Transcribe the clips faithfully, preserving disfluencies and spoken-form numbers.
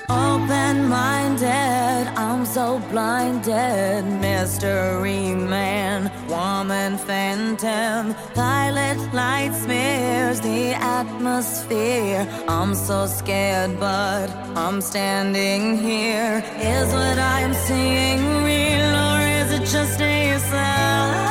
Open-minded, I'm so blinded. Mystery man, woman phantom. Violet light smears the atmosphere. I'm so scared, but I'm standing here. Is what I am seeing real, or is it just a sign?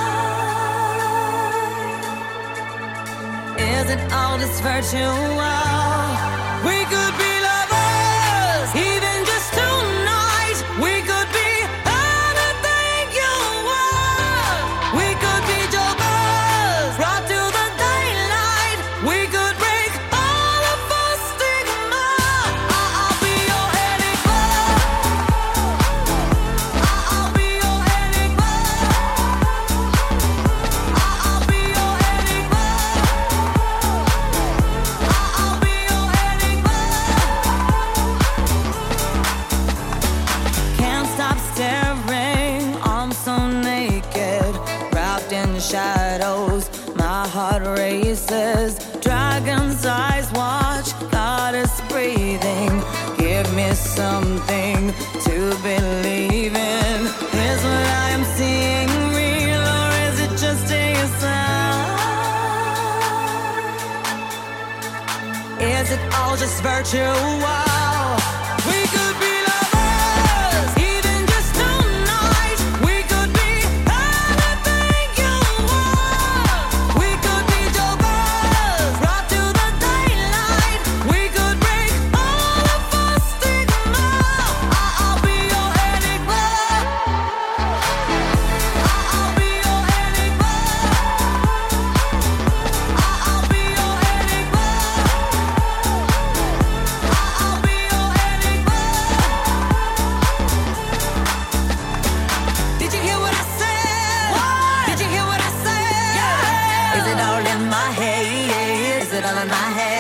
Is it all just virtual? We could be lovers, even just tonight. We could be anything you want. We could be jokers, brought to the daylight. We could break all of our stigma. I'll be your enigma. I'll be your enigma. I'll be your enigma. I'll be your enigma. Can't stop staring, I'm so naked, wrapped in shadows, my heart races. Dragon's eyes watch, goddess breathing. Give me something to believe in. Is what I am seeing real, or is it just a sign? Is it all just virtual? We could be lovers, even just tonight. We could be anything you want. We could be jokers, brought to the daylight. We could break all of our stigma. I'll be your enigma. I'll be your enigma. I'll be your enigma. I'll be your enigma. Did you hear what I said? Did you hear what I said? Is it all in my head? Is it all in my head?